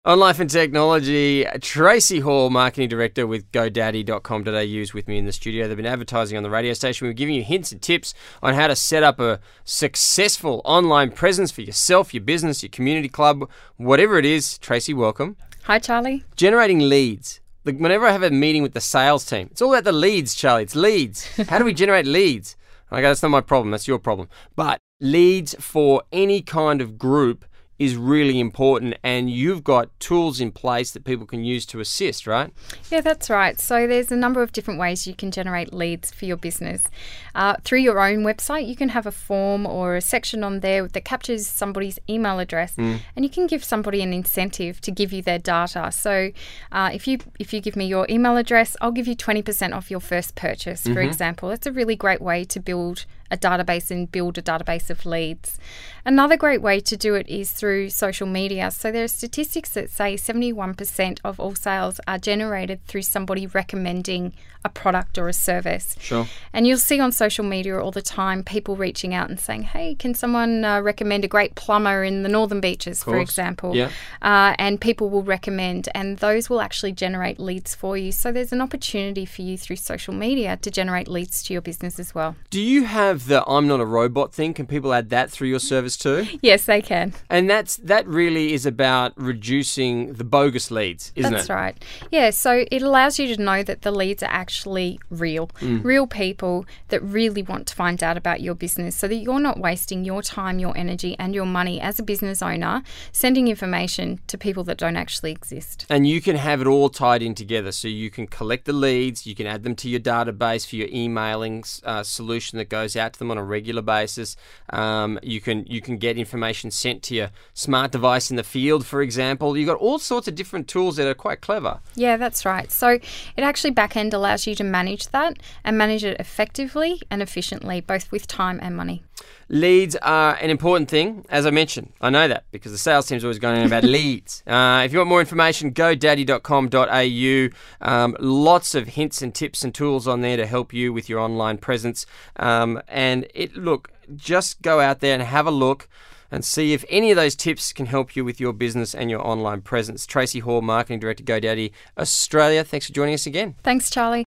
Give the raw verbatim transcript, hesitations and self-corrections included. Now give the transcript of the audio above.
On Life and Technology, Tracy Hall, Marketing Director with GoDaddy dot com dot a u is with me in the studio. They've been advertising on the radio station. We're giving you hints and tips on how to set up a successful online presence for yourself, your business, your community club, whatever it is. Tracy, welcome. Hi, Charlie. Generating leads. Like whenever I have a meeting with the sales team, it's all about the leads, Charlie. It's leads. How do we generate leads? Okay, that's not my problem. That's your problem. But leads for any kind of group is really important, and you've got tools in place that people can use to assist, right? Yeah, that's right. So there's a number of different ways you can generate leads for your business. Uh, through your own website, you can have a form or a section on there that captures somebody's email address, mm. and you can give somebody an incentive to give you their data. So uh, if you if you give me your email address, I'll give you twenty percent off your first purchase, for mm-hmm. example. That's a really great way to build a database and build a database of leads. Another great way to do it is through social media. So there are statistics that say seventy-one percent of all sales are generated through somebody recommending a product or a service. Sure. And you'll see on social media all the time people reaching out and saying, hey, can someone uh, recommend a great plumber in the Northern Beaches, for example? Yeah. Uh, and people will recommend, and those will actually generate leads for you. So there's an opportunity for you through social media to generate leads to your business as well. Do you have the I'm not a robot thing? Can people add that through your service too? Yes, they can. And that's that really is about reducing the bogus leads, isn't That's it? That's right. Yeah, so it allows you to know that the leads are actually real, mm. real people that really want to find out about your business, so that you're not wasting your time, your energy and your money as a business owner sending information to people that don't actually exist. And you can have it all tied in together, so you can collect the leads, you can add them to your database for your emailing uh, solution that goes out to them on a regular basis. Um, you can you can get information sent to your smart device in the field, for example. You've got all sorts of different tools that are quite clever. Yeah, that's right. So it actually back-end allows you to manage that and manage it effectively and efficiently, both with time and money. Leads are an important thing, as I mentioned. I know that because the sales team's always going on about leads. Uh, if you want more information, GoDaddy dot com dot a u. Um, lots of hints and tips and tools on there to help you with your online presence. Um, and it look, just go out there and have a look and see if any of those tips can help you with your business and your online presence. Tracy Hall, Marketing Director, GoDaddy Australia. Thanks for joining us again. Thanks, Charlie.